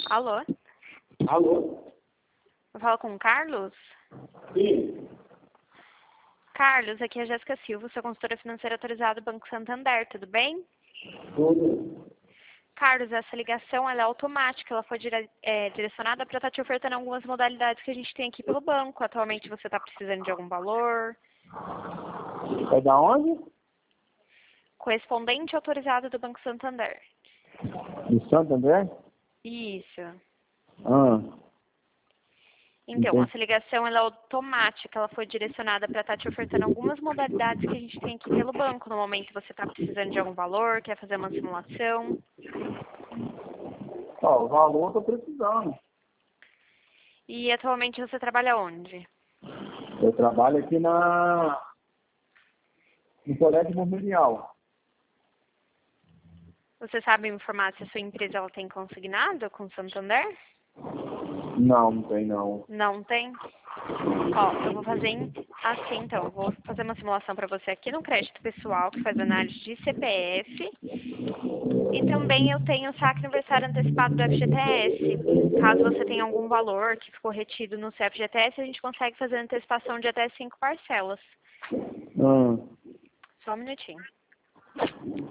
Alô? Alô? Eu falo com o Carlos? Sim. Carlos, aqui é a Jéssica Silva, sua consultora financeira autorizada do Banco Santander, tudo bem? Tudo. Carlos, essa ligação ela é automática, ela foi direcionada para estar te ofertando algumas modalidades que a gente tem aqui pelo banco. Atualmente você está precisando de algum valor? É da onde? Correspondente autorizado do Banco Santander. De Santander? Isso. Ah. Então, Entendi. essa ligação ela é automática, ela foi direcionada para estar te ofertando algumas modalidades que a gente tem aqui pelo banco. No momento você está precisando de algum valor, quer fazer uma simulação. Ó, o valor eu tô precisando. E atualmente você trabalha onde? Eu trabalho aqui no Colégio Memorial. Você sabe me informar se a sua empresa ela tem consignado com o Santander? Não, não tem não. Não tem? Ó, eu vou fazer assim então. Eu vou fazer uma simulação para você aqui no crédito pessoal, que faz análise de CPF. E também eu tenho o saque aniversário antecipado do FGTS. Caso você tenha algum valor que ficou retido no seu FGTS, a gente consegue fazer antecipação de até 5 parcelas. Ah. Só um minutinho.